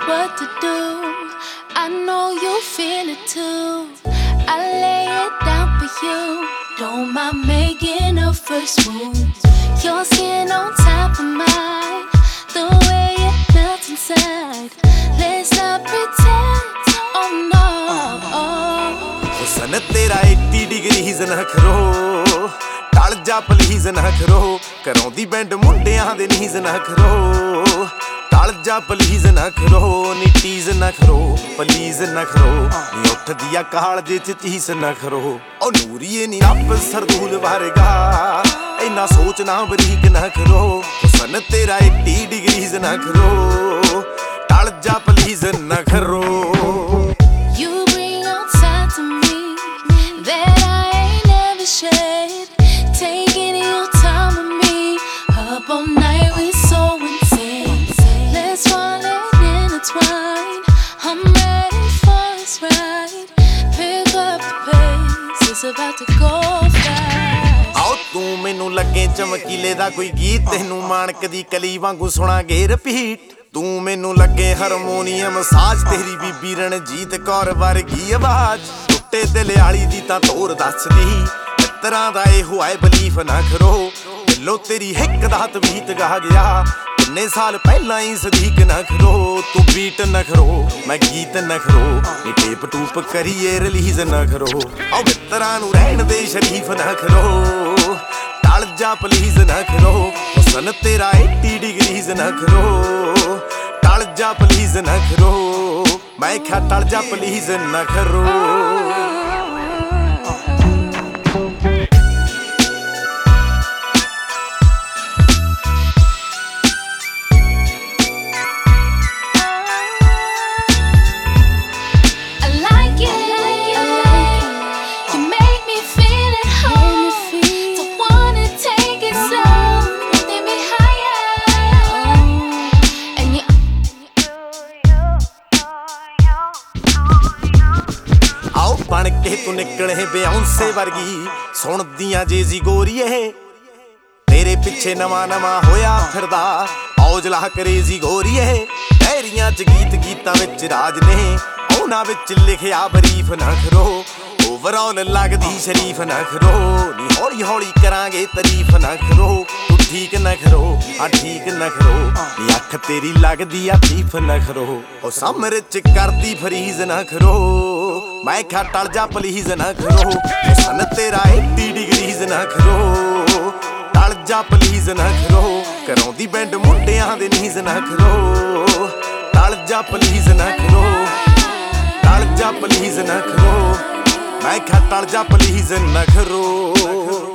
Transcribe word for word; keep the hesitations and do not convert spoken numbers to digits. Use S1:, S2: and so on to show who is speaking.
S1: what to do. I know you feel it too. I lay it down for you. Don't mind making a first move. Your skin on top of mine, the way it melts inside. Let's not pretend, oh no.
S2: हुस्न तेरा eighty degrees ना करो, टल जा please ना करो, कराउंदी band मुंडियां दे नीज ना करो, टल जा प्लीज ना करो, नी टीज ना करो, प्लीज ना करो, नी उठ दिया काल जे च चीज ना करो, ओ नूरिए नी रब सरदूल वारेगा, इन्ना सोचना बरीक ना करो, हुस्न तेरा eighty degrees ना करो, टल जा प्लीज ना करो.
S1: You bring out side to me that I ain't never shared. Taking your time with me, up all night we so insane. Let's fall and intertwine. I'm ready for this ride. Pick up the pace, it's about to go fast.
S2: आओ तू मैनू लगे चमकीले दा कोई गीत, तेनू मानक दी कली वांगू सुणांगे रिपीट. तू मैनू लगे हारमोनीयम साज, तेरी बीबी रणजीत कौर वर्गी आवाज. टुੱਟੇ दिल आली दी तां तोर दसदी, तरह दा इहो है बलीफ ना करो, दिलों तेरी हिक दा तवीत गा गया, किन्ने साल पहला ही सदीक ना करो. तू बीट ना करो, मैं गीत ना करो, नी टेप टूप करिए रिलीज ना करो. आओ मित्तरां नू रहन दे शरीफ ना करो, टल जा प्लीज ना करो, हुस्न तेरा eighty degrees ना करो, टल जा प्लीज ना करो, मैं क्या टल जा प्लीज ना करो. बन के तू निकले बेयौंसे वर्गी, सुनदियां जेजी गोरीए, तेरे पिछे नवा नवा होया फिरदा औजला करेजी गोरीए. डायरियां च गीत गीतां विच राज ने, उन्हां विच लिखिया बरीफ ना करो, ओवरऑल लगदी शरीफ ना करो, नी हौली हौली करांगे तारीफ ना करो. तू ठीक ना करो, हाँ ठीक ना करो, नी अख तेरी लगदी आ तीफ ना करो, ओ सामरे च करदी फरीज ना करो, मैं क्या टल जा प्लीज ना करो, हुस्न तेरा eighty degrees ना करो, टल जा प्लीज ना करो, कराउंदी बैंड मुंडियां दे नीज ना करो, टल जा प्लीज ना करो, टल जा प्लीज ना करो, मैं क्या टल जा प्लीज ना करो.